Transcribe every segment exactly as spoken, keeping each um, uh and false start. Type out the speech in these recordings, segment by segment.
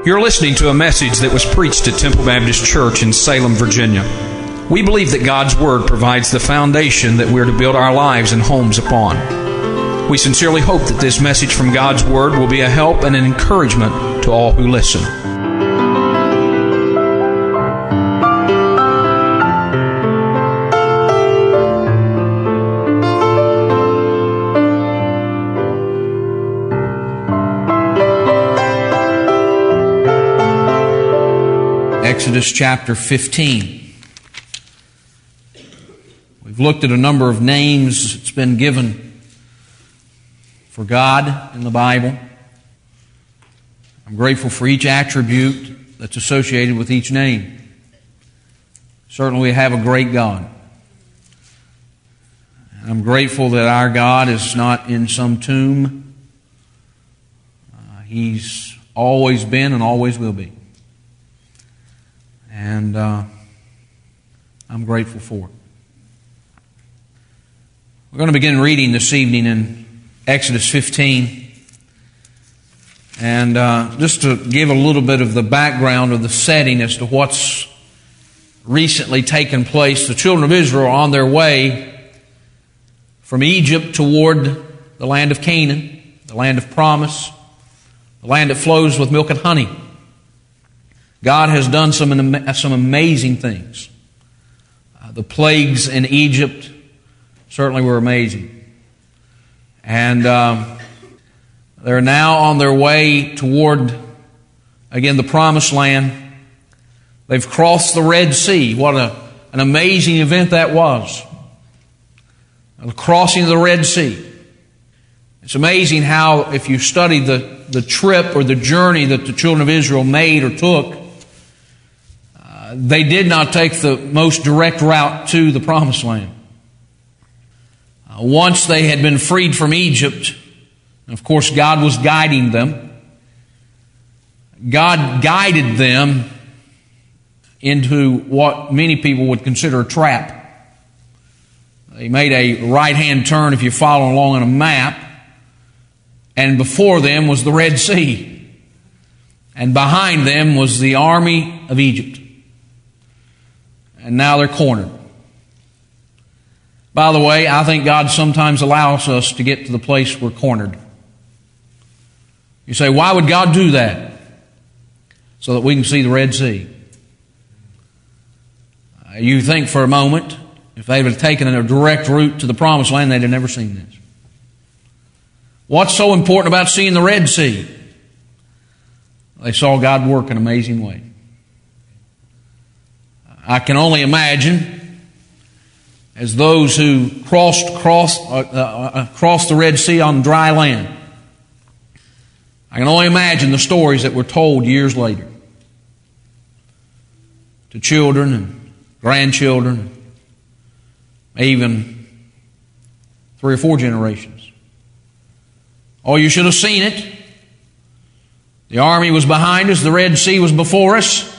You're listening to a message that was preached at Temple Baptist Church in Salem, Virginia. We believe that God's Word provides the foundation that we're to build our lives and homes upon. We sincerely hope that this message from God's Word will be a help and an encouragement to all who listen. Exodus chapter fifteen. We've looked at a number of names that's been given for God in the Bible. I'm grateful for each attribute that's associated with each name. Certainly we have a great God. I'm grateful that our God is not in some tomb. Uh, he's always been and always will be. And uh, I'm grateful for it. We're going to begin reading this evening in Exodus fifteen. And uh, just to give a little bit of the background of the setting as to what's recently taken place, the children of Israel are on their way from Egypt toward the land of Canaan, the land of promise, the land that flows with milk and honey. God has done some, some amazing things. Uh, the plagues in Egypt certainly were amazing. And um, they're now on their way toward, again, the promised land. They've crossed the Red Sea. What a, an amazing event that was. The crossing of the Red Sea. It's amazing how, if you study the, the trip or the journey that the children of Israel made or took, they did not take the most direct route to the Promised Land. Uh, once they had been freed from Egypt, and of course God was guiding them, God guided them into what many people would consider a trap. They made a right-hand turn, if you follow along on a map, and before them was the Red Sea, and behind them was the army of Egypt. And now they're cornered. By the way, I think God sometimes allows us to get to the place we're cornered. You say, why would God do that? So that we can see the Red Sea. Uh, you think for a moment, if they would have taken a direct route to the Promised Land, they'd have never seen this. What's so important about seeing the Red Sea? They saw God work in an amazing way. I can only imagine, as those who crossed, crossed, uh, uh, crossed the Red Sea on dry land, I can only imagine the stories that were told years later to children and grandchildren, even three or four generations. Oh, you should have seen it. The army was behind us, the Red Sea was before us.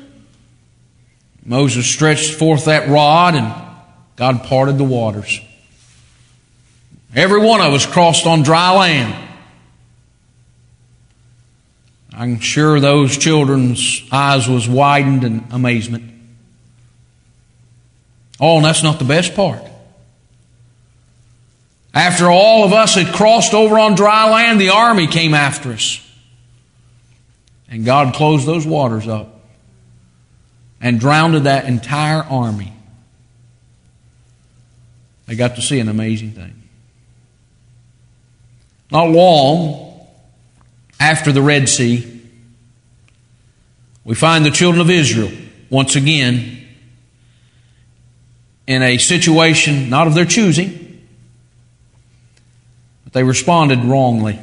Moses stretched forth that rod and God parted the waters. Every one of us crossed on dry land. I'm sure those children's eyes was widened in amazement. Oh, and that's not the best part. After all of us had crossed over on dry land, the army came after us. And God closed those waters up and drowned that entire army. They got to see an amazing thing. Not long after the Red Sea, we find the children of Israel once again in a situation not of their choosing, but they responded wrongly.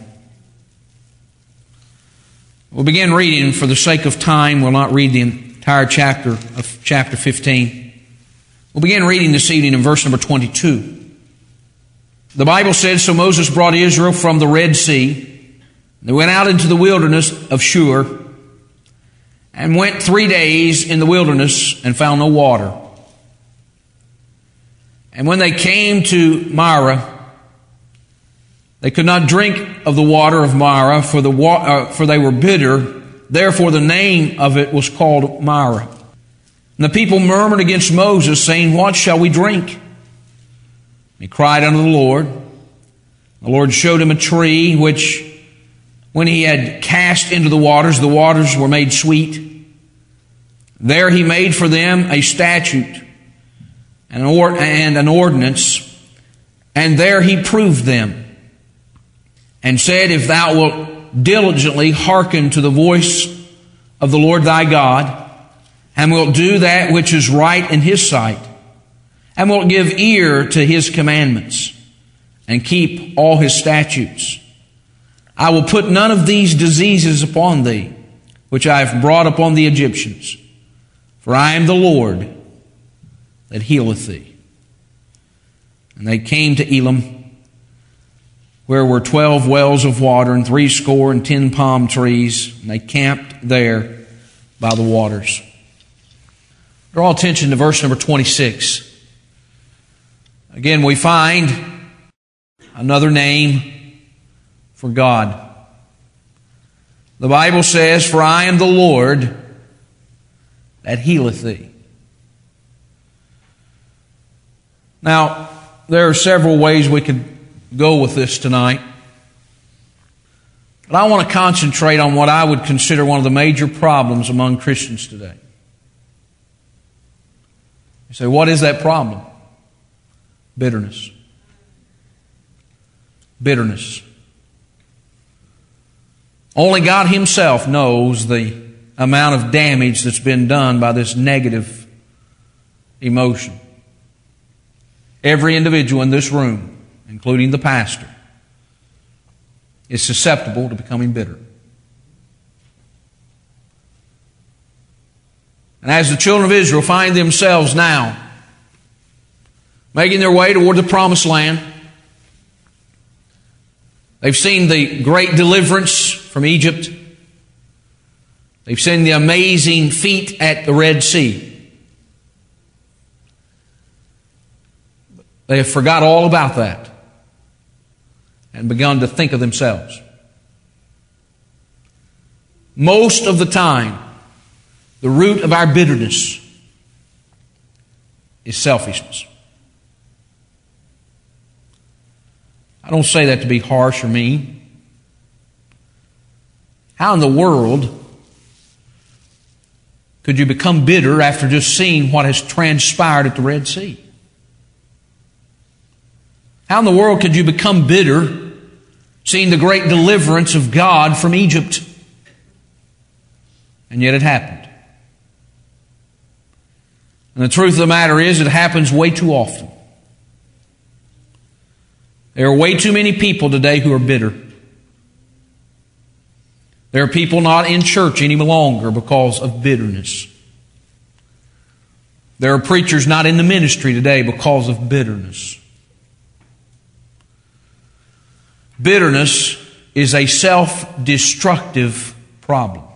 We'll begin reading for the sake of time. We'll not read the entire chapter of chapter fifteen. We'll begin reading this evening in verse number twenty-two. The Bible says, "So Moses brought Israel from the Red Sea. They went out into the wilderness of Shur and went three days in the wilderness and found no water. And when they came to Marah, they could not drink of the water of Marah, for the wa- uh, for they were bitter, Therefore the name of it was called Marah. And the people murmured against Moses, saying, What shall we drink? He cried unto the Lord. The Lord showed him a tree, which when he had cast into the waters, the waters were made sweet. There he made for them a statute and an, or- and an ordinance, and there he proved them, and said, If thou wilt diligently hearken to the voice of the Lord thy God, and wilt do that which is right in his sight, and wilt give ear to his commandments, and keep all his statutes, I will put none of these diseases upon thee, which I have brought upon the Egyptians, for I am the Lord that healeth thee. And they came to Elim, where were twelve wells of water, and threescore and ten palm trees, and they camped there by the waters. Draw attention to verse number twenty-six. Again, we find another name for God. The Bible says, For I am the Lord that healeth thee. Now, there are several ways we could go with this tonight. But I want to concentrate on what I would consider one of the major problems among Christians today. You say, what is that problem? Bitterness. Bitterness. Only God Himself knows the amount of damage that's been done by this negative emotion. Every individual in this room, including the pastor, is susceptible to becoming bitter. And as the children of Israel find themselves now making their way toward the promised land, they've seen the great deliverance from Egypt. They've seen the amazing feat at the Red Sea. They have forgot all about that and begun to think of themselves. Most of the time, the root of our bitterness is selfishness. I don't say that to be harsh or mean. How in the world could you become bitter after just seeing what has transpired at the Red Sea? How in the world could you become bitter seeing the great deliverance of God from Egypt? And yet it happened. And the truth of the matter is, it happens way too often. There are way too many people today who are bitter. There are people not in church any longer because of bitterness. There are preachers not in the ministry today because of bitterness. Bitterness is a self-destructive problem.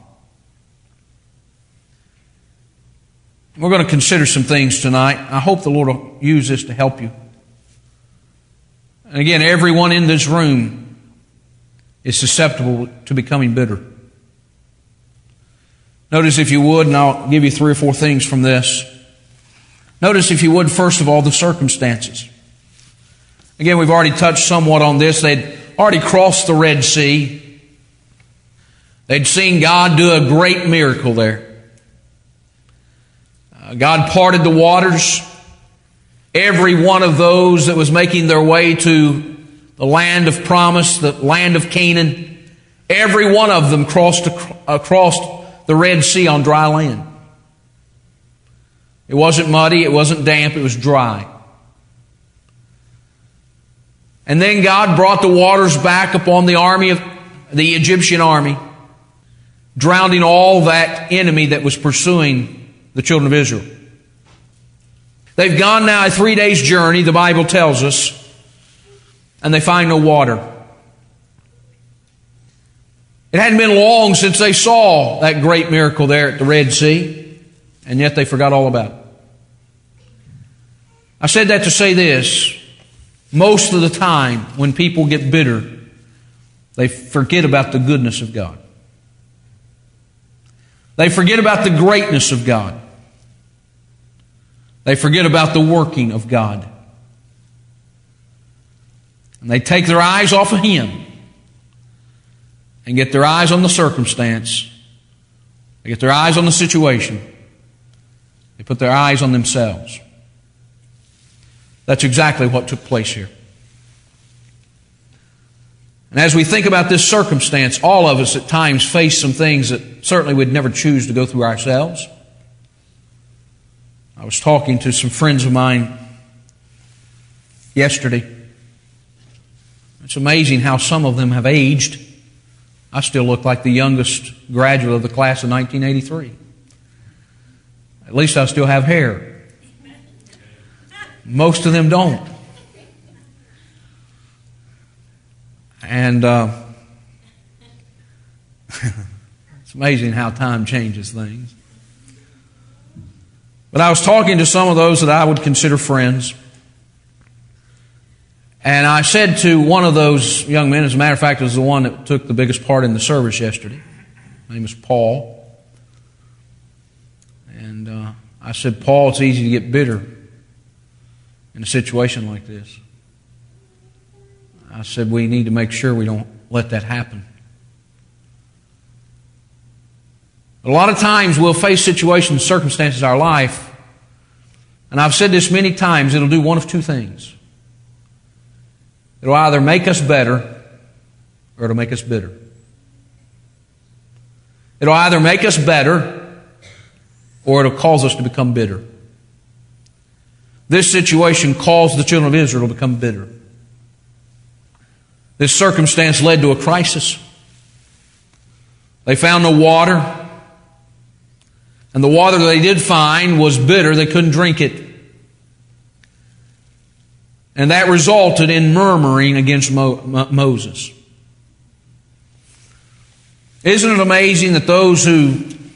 We're going to consider some things tonight. I hope the Lord will use this to help you. And again, everyone in this room is susceptible to becoming bitter. Notice, if you would, and I'll give you three or four things from this. Notice, if you would, first of all, the circumstances. Again, we've already touched somewhat on this. They'd already crossed the Red Sea. They'd seen God do a great miracle there. Uh, God parted the waters. Every one of those that was making their way to the land of promise, the land of Canaan, every one of them crossed across the Red Sea on dry land. It wasn't muddy, it wasn't damp, it was dry. And then God brought the waters back upon the army of the Egyptian army, drowning all that enemy that was pursuing the children of Israel. They've gone now a three days journey, the Bible tells us, and they find no water. It hadn't been long since they saw that great miracle there at the Red Sea, and yet they forgot all about it. I said that to say this. Most of the time, when people get bitter, they forget about the goodness of God. They forget about the greatness of God. They forget about the working of God. And they take their eyes off of Him and get their eyes on the circumstance. They get their eyes on the situation. They put their eyes on themselves. That's exactly what took place here. And as we think about this circumstance, all of us at times face some things that certainly we'd never choose to go through ourselves. I was talking to some friends of mine yesterday. It's amazing how some of them have aged. I still look like the youngest graduate of the class of nineteen eighty-three. At least I still have hair. Most of them don't. And uh, it's amazing how time changes things. But I was talking to some of those that I would consider friends. And I said to one of those young men, as a matter of fact, it was the one that took the biggest part in the service yesterday. His name is Paul. And uh, I said, Paul, it's easy to get bitter in a situation like this. I said, we need to make sure we don't let that happen. A lot of times we'll face situations, circumstances in our life, and I've said this many times, it'll do one of two things. It'll either make us better or it'll make us bitter. It'll either make us better or it'll cause us to become bitter. This situation caused the children of Israel to become bitter. This circumstance led to a crisis. They found no water. And the water that they did find was bitter. They couldn't drink it. And that resulted in murmuring against Mo- Mo- Moses. Isn't it amazing that those who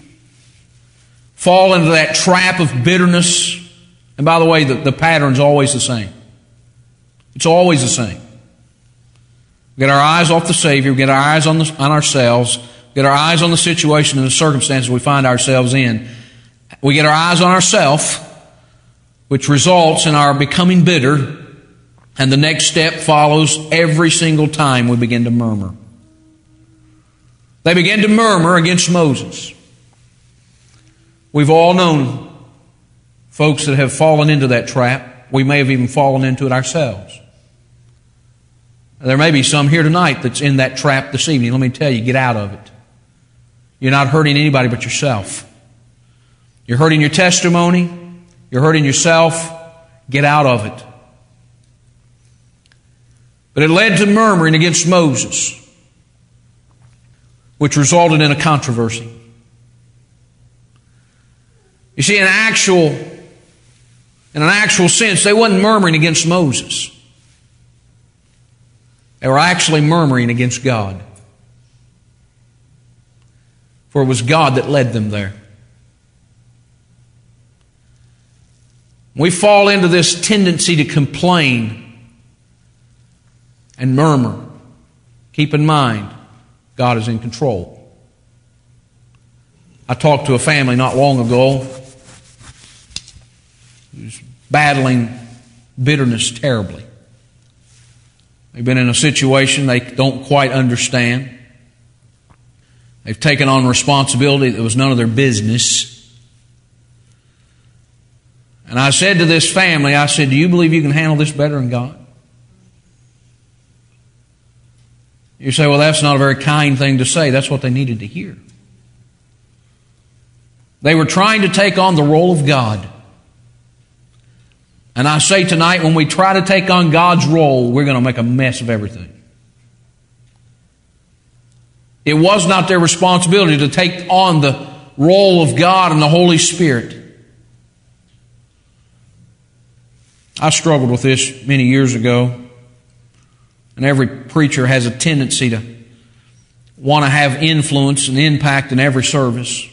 fall into that trap of bitterness, and by the way, the, the pattern's always the same. It's always the same. We get our eyes off the Savior, we get our eyes on, the, on ourselves, we get our eyes on the situation and the circumstances we find ourselves in. We get our eyes on ourselves, which results in our becoming bitter, and the next step follows every single time we begin to murmur. They began to murmur against Moses. We've all known folks that have fallen into that trap. We may have even fallen into it ourselves. There may be some here tonight that's in that trap this evening. Let me tell you, get out of it. You're not hurting anybody but yourself. You're hurting your testimony. You're hurting yourself. Get out of it. But it led to murmuring against Moses, which resulted in a controversy. You see, in actual, in an actual sense, they wasn't murmuring against Moses. They were actually murmuring against God. For it was God that led them there. We fall into this tendency to complain and murmur. Keep in mind, God is in control. I talked to a family not long ago who's battling bitterness terribly. They've been in a situation they don't quite understand. They've taken on responsibility that was none of their business. And I said to this family, I said, do you believe you can handle this better than God? You say, well, that's not a very kind thing to say. That's what they needed to hear. They were trying to take on the role of God. And I say tonight, when we try to take on God's role, we're going to make a mess of everything. It was not their responsibility to take on the role of God and the Holy Spirit. I struggled with this many years ago. And every preacher has a tendency to want to have influence and impact in every service.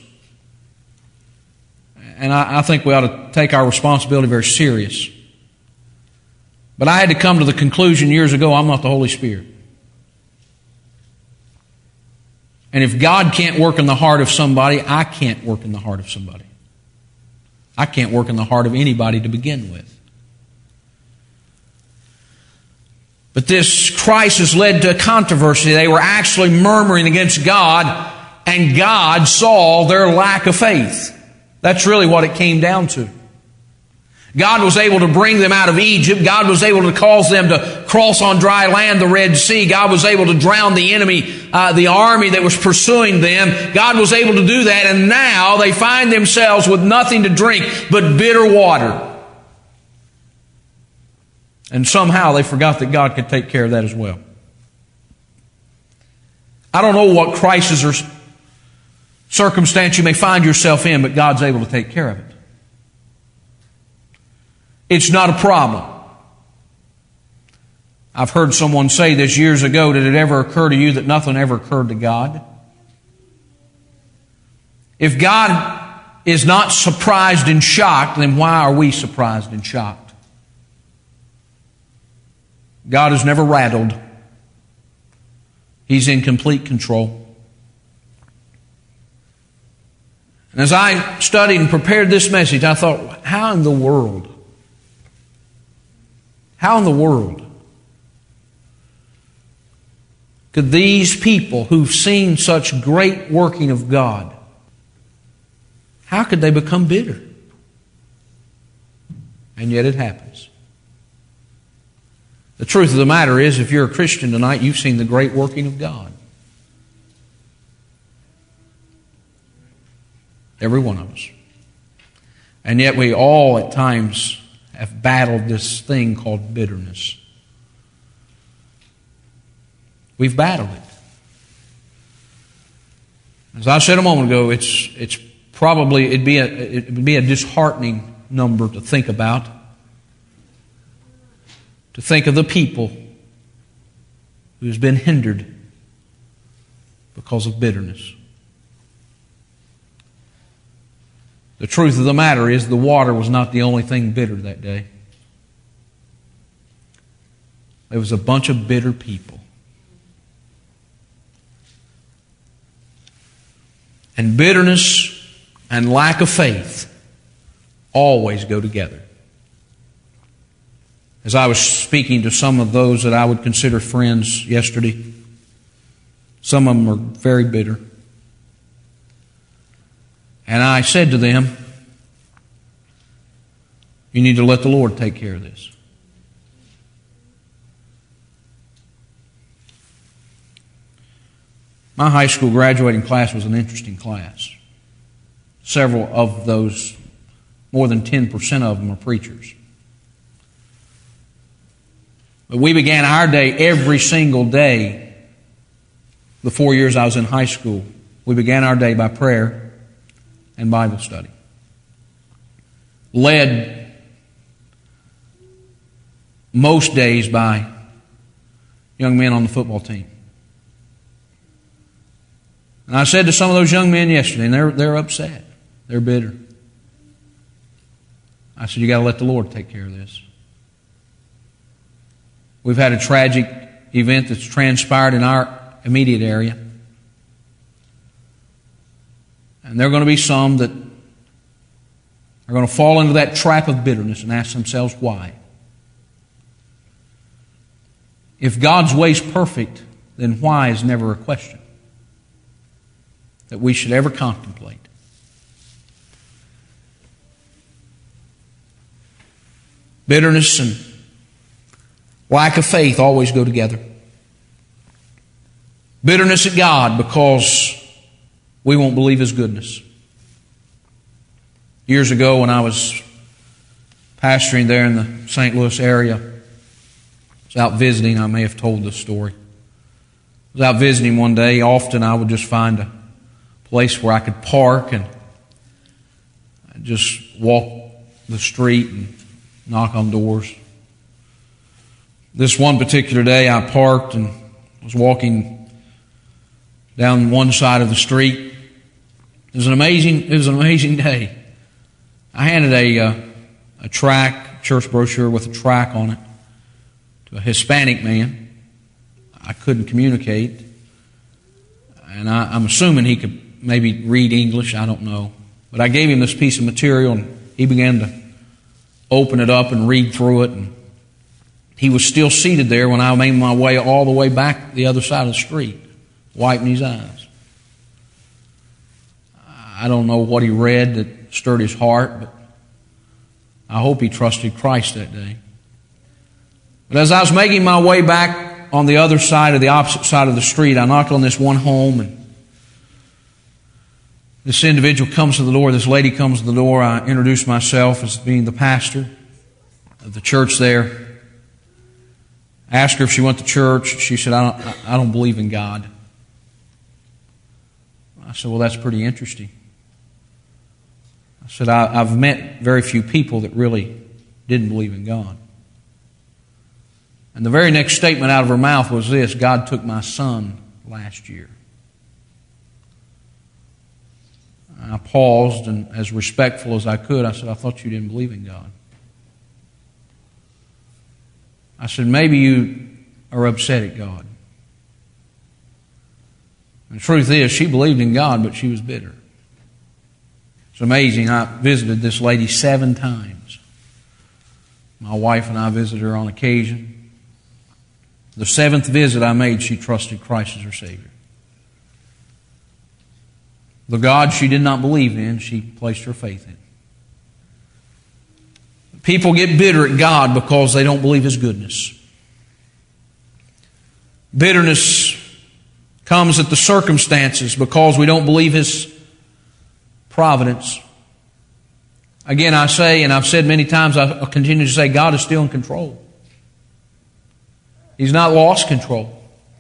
And I, I think we ought to take our responsibility very serious. But I had to come to the conclusion years ago, I'm not the Holy Spirit. And if God can't work in the heart of somebody, I can't work in the heart of somebody. I can't work in the heart of anybody to begin with. But this crisis led to a controversy. They were actually murmuring against God, and God saw their lack of faith. That's really what it came down to. God was able to bring them out of Egypt. God was able to cause them to cross on dry land, the Red Sea. God was able to drown the enemy, uh, the army that was pursuing them. God was able to do that, and now they find themselves with nothing to drink but bitter water. And somehow they forgot that God could take care of that as well. I don't know what crisis or circumstance you may find yourself in, but God's able to take care of it. It's not a problem. I've heard someone say this years ago. Did it ever occur to you that nothing ever occurred to God? If God is not surprised and shocked, then why are we surprised and shocked? God is never rattled. He's in complete control. And as I studied and prepared this message, I thought, how in the world? How in the world could these people who've seen such great working of God, how could they become bitter? And yet it happens. The truth of the matter is, if you're a Christian tonight, you've seen the great working of God. Every one of us. And yet we all at times have battled this thing called bitterness. We've battled it. As I said a moment ago, it's it's probably it'd be a it'd be a disheartening number to think about. To think of the people who's been hindered because of bitterness. The truth of the matter is, the water was not the only thing bitter that day. There was a bunch of bitter people. And bitterness and lack of faith always go together. As I was speaking to some of those that I would consider friends yesterday, some of them were very bitter. And I said to them, you need to let the Lord take care of this. My high school graduating class was an interesting class. Several of those, more than ten percent of them, are preachers. But we began our day every single day. The four years I was in high school, we began our day by prayer and Bible study. Led most days by young men on the football team. And I said to some of those young men yesterday, and they're, they're upset. They're bitter. I said, you got to let the Lord take care of this. We've had a tragic event that's transpired in our immediate area. And there are going to be some that are going to fall into that trap of bitterness and ask themselves why. If God's way's perfect, then why is never a question that we should ever contemplate. Bitterness and lack of faith always go together. Bitterness at God because we won't believe His goodness. Years ago when I was pastoring there in the Saint Louis area, I was out visiting. I may have told this story. I was out visiting one day. Often I would just find a place where I could park and I'd just walk the street and knock on doors. This one particular day I parked and was walking down one side of the street. It was an amazing, it was an amazing day. I handed a uh, a tract, church brochure with a tract on it to a Hispanic man. I couldn't communicate. and I, I'm assuming he could maybe read English, I don't know. But I gave him this piece of material, and he began to open it up and read through it. And he was still seated there when I made my way all the way back the other side of the street, wiping his eyes. I don't know what he read that stirred his heart, but I hope he trusted Christ that day. But as I was making my way back on the other side, of the opposite side of the street, I knocked on this one home, and this individual comes to the door. This lady comes to the door. I introduced myself as being the pastor of the church there. I asked her if she went to church. She said, I don't, I don't believe in God. I said, well, that's pretty interesting. I said, I, I've met very few people that really didn't believe in God. And the very next statement out of her mouth was this: God took my son last year. I paused, and as respectful as I could, I said, I thought you didn't believe in God. I said, maybe you are upset at God. And the truth is, she believed in God, but she was bitter. It's amazing. I visited this lady seven times. My wife and I visited her on occasion. The seventh visit I made, she trusted Christ as her Savior. The God she did not believe in, she placed her faith in. People get bitter at God because they don't believe His goodness. Bitterness comes at the circumstances because we don't believe His providence. Again, I say, and I've said many times, I continue to say, God is still in control. He's not lost control.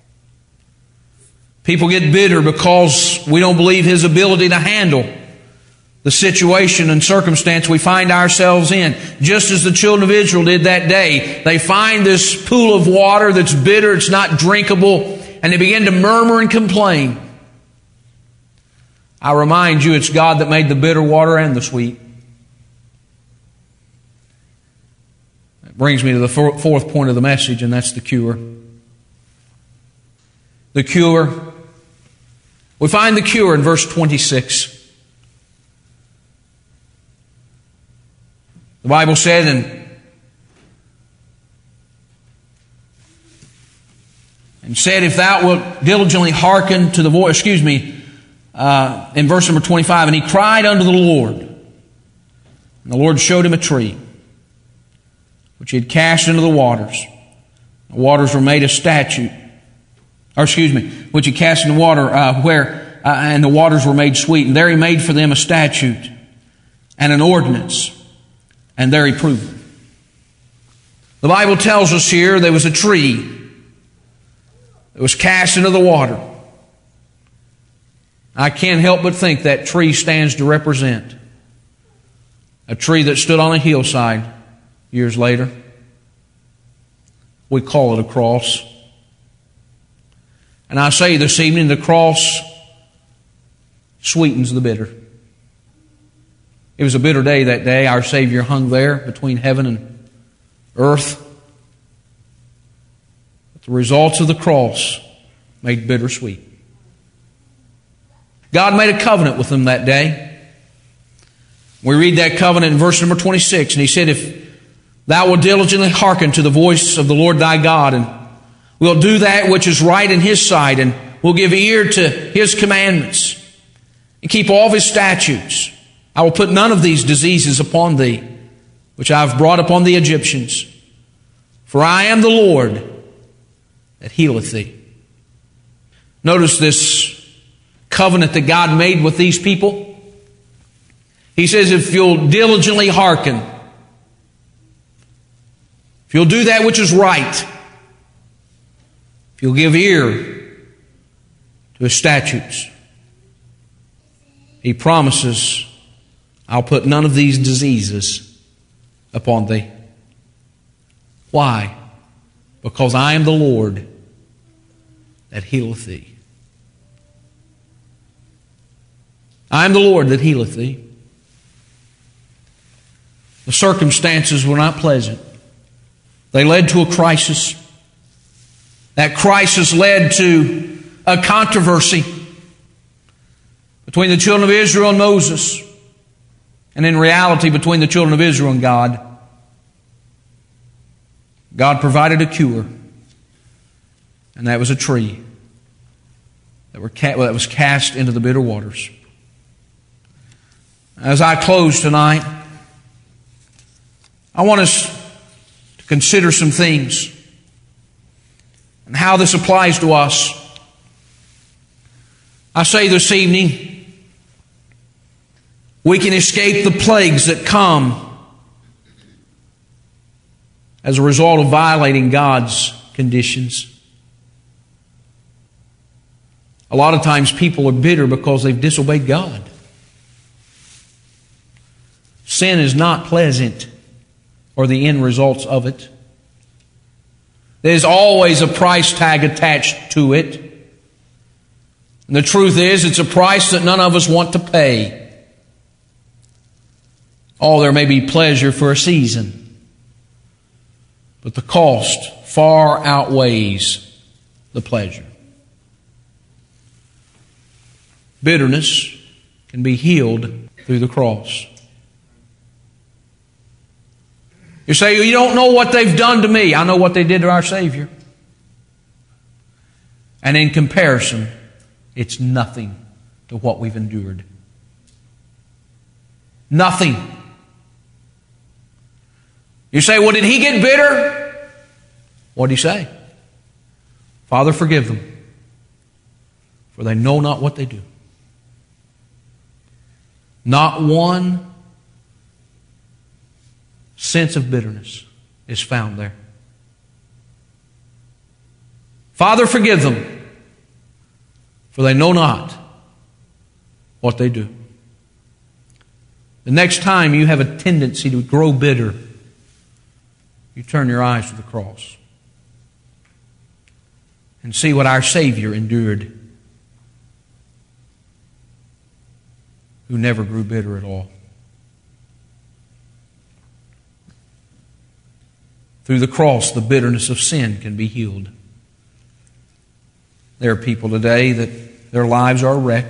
People get bitter because we don't believe His ability to handle the situation and circumstance we find ourselves in. Just as the children of Israel did that day. They find this pool of water that's bitter, it's not drinkable, and they begin to murmur and complain. I remind you, it's God that made the bitter water and the sweet. That brings me to the fourth point of the message, and that's the cure. The cure. We find the cure in verse twenty-six. The Bible said, and, and said, if thou wilt diligently hearken to the voice, excuse me, uh, in verse number twenty-five, and he cried unto the Lord, and the Lord showed him a tree, which he had cast into the waters. The waters were made a statute, or excuse me, which he cast into water, uh, where, uh, and the waters were made sweet. And there he made for them a statute and an ordinance. And there he proved them. The Bible tells us here there was a tree that was cast into the water. I can't help but think that tree stands to represent a tree that stood on a hillside years later. We call it a cross. And I say this evening, the cross sweetens the bitter. It was a bitter day that day. Our Savior hung there between heaven and earth. But the results of the cross made bittersweet. God made a covenant with them that day. We read that covenant in verse number twenty-six. And He said, if thou wilt diligently hearken to the voice of the Lord thy God, and wilt do that which is right in His sight, and will give ear to His commandments, and keep all of His statutes, I will put none of these diseases upon thee, which I have brought upon the Egyptians. For I am the Lord that healeth thee. Notice this covenant that God made with these people. He says, if you'll diligently hearken, if you'll do that which is right, if you'll give ear to His statutes, He promises, I'll put none of these diseases upon thee. Why? Because I am the Lord that healeth thee. I am the Lord that healeth thee. The circumstances were not pleasant. They led to a crisis. That crisis led to a controversy. between the children of Israel and Moses, and in reality between the children of Israel and God. God provided a cure, and that was a tree that, were ca- that was cast into the bitter waters. As I close tonight, I want us to consider some things and how this applies to us. I say this evening, we can escape the plagues that come as a result of violating God's conditions. A lot of times people are bitter because they've disobeyed God. Sin is not pleasant, or the end results of it. There's always a price tag attached to it. And the truth is, it's a price that none of us want to pay. Oh, there may be pleasure for a season, but the cost far outweighs the pleasure. Bitterness can be healed through the cross. You say, you don't know what they've done to me. I know what they did to our Savior. And in comparison, it's nothing to what we've endured. Nothing. You say, well, did he get bitter? What did he say? Father, forgive them, for they know not what they do. Not one sense of bitterness is found there. Father, forgive them, for they know not what they do. The next time you have a tendency to grow bitter, you turn your eyes to the cross and see what our Savior endured, who never grew bitter at all. Through the cross, the bitterness of sin can be healed. There are people today that their lives are a wreck.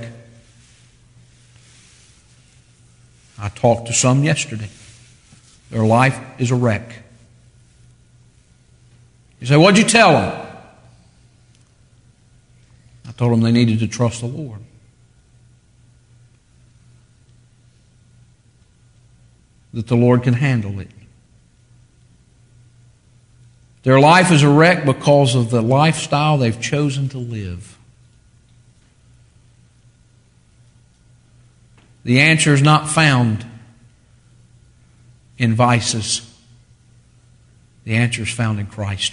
I talked to some yesterday. Their life is a wreck. You say, what'd you tell them? I told them they needed to trust the Lord. That the Lord can handle it. Their life is a wreck because of the lifestyle they've chosen to live. The answer is not found in vices. The answer is found in Christ.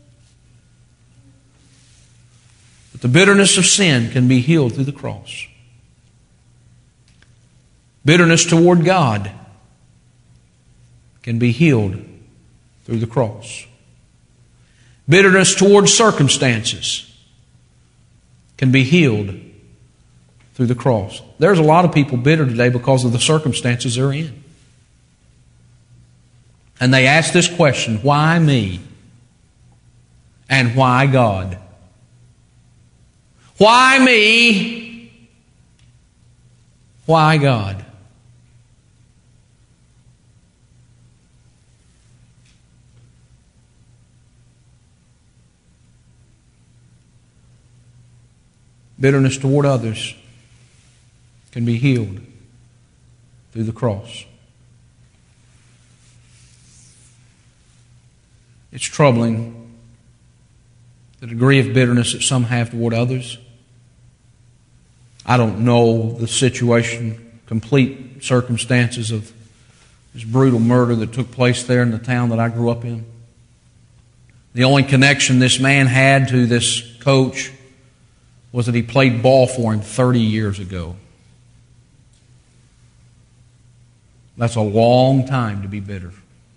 But the bitterness of sin can be healed through the cross. Bitterness toward God can be healed through the cross. Bitterness toward circumstances can be healed through the cross. There's a lot of people bitter today because of the circumstances they're in. And they ask this question, why me? And why God? Why me? Why God? Bitterness toward others can be healed through the cross. It's troubling the degree of bitterness that some have toward others. I don't know the situation, complete circumstances of this brutal murder that took place there in the town that I grew up in. The only connection this man had to this coach was that he played ball for him thirty years ago. That's a long time to be bitter,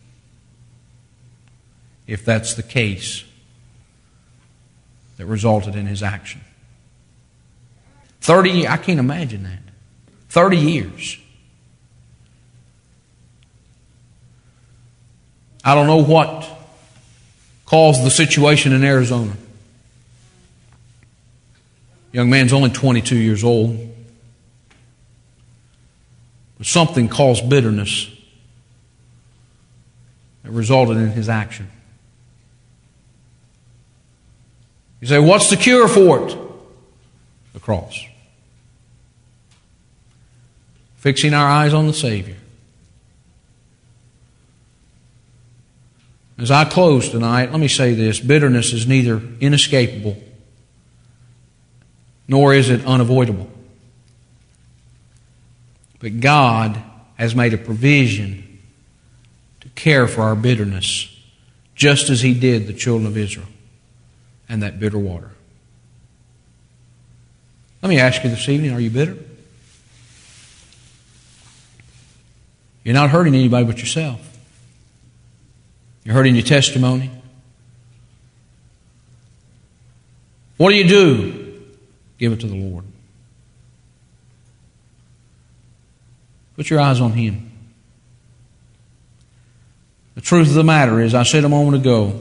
if that's the case that resulted in his action. thirty, I can't imagine that. thirty years. I don't know what caused the situation in Arizona. Young man's only twenty-two years old. But something caused bitterness that resulted in his action. You say, what's the cure for it? The cross. Fixing our eyes on the Savior. As I close tonight, let me say this. Bitterness is neither inescapable nor is it unavoidable. But God has made a provision to care for our bitterness, just as He did the children of Israel and that bitter water. Let me ask you this evening, are you bitter? You're not hurting anybody but yourself. You're hurting your testimony. What do you do? Give it to the Lord. Put your eyes on Him. The truth of the matter is, I said a moment ago,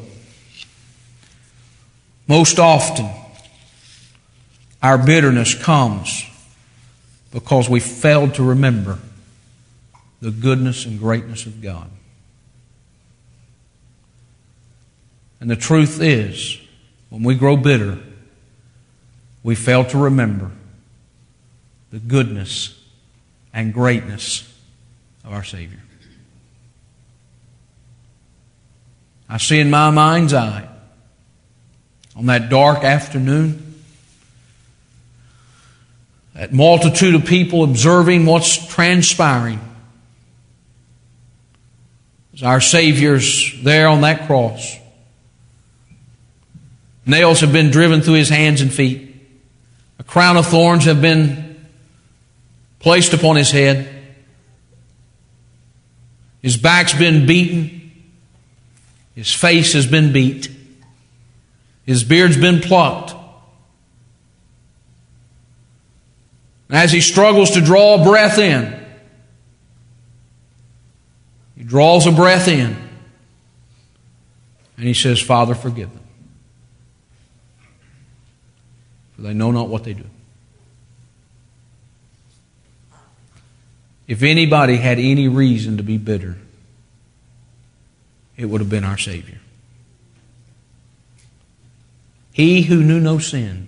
most often our bitterness comes because we failed to remember the goodness and greatness of God. And the truth is, when we grow bitter, we fail to remember the goodness and greatness of our Savior. I see in my mind's eye, on that dark afternoon, that multitude of people observing what's transpiring. As our Savior's there on that cross. Nails have been driven through His hands and feet. A crown of thorns have been placed upon His head. His back's been beaten. His face has been beat. His beard's been plucked. And as He struggles to draw a breath in, He draws a breath in and He says, Father, forgive them. For they know not what they do. If anybody had any reason to be bitter, it would have been our Savior. He who knew no sin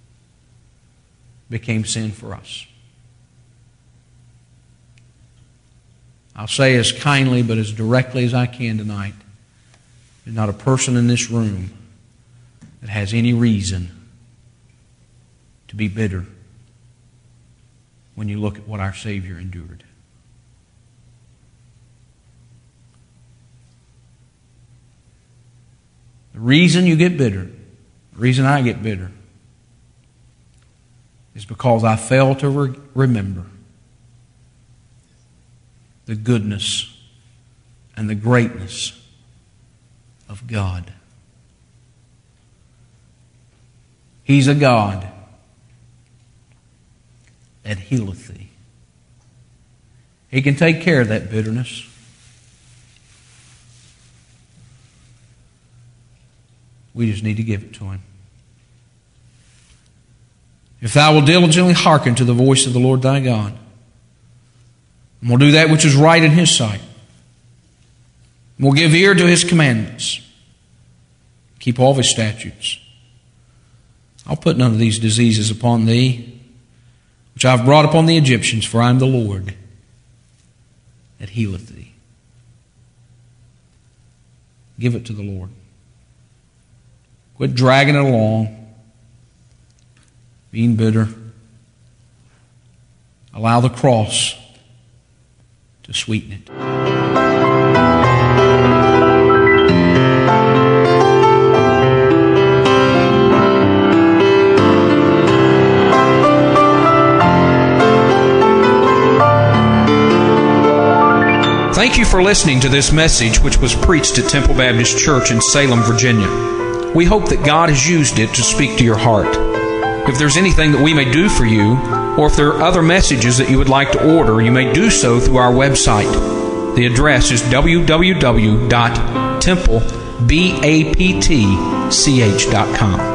became sin for us. I'll say as kindly but as directly as I can tonight, there's not a person in this room that has any reason to be bitter when you look at what our Savior endured. The reason you get bitter, the reason I get bitter, is because I fail to re- remember the goodness and the greatness of God. He's a God that healeth thee. He can take care of that bitterness. We just need to give it to Him. If thou wilt diligently hearken to the voice of the Lord thy God, and will do that which is right in His sight, and will give ear to His commandments, keep all of His statutes, I'll put none of these diseases upon thee, which I've brought upon the Egyptians, for I am the Lord that healeth thee. Give it to the Lord. Quit dragging it along, being bitter. Allow the cross to sweeten it. Thank you for listening to this message, which was preached at Temple Baptist Church in Salem, Virginia. We hope that God has used it to speak to your heart. If there's anything that we may do for you, or if there are other messages that you would like to order, you may do so through our website. The address is w w w dot temple baptch dot com.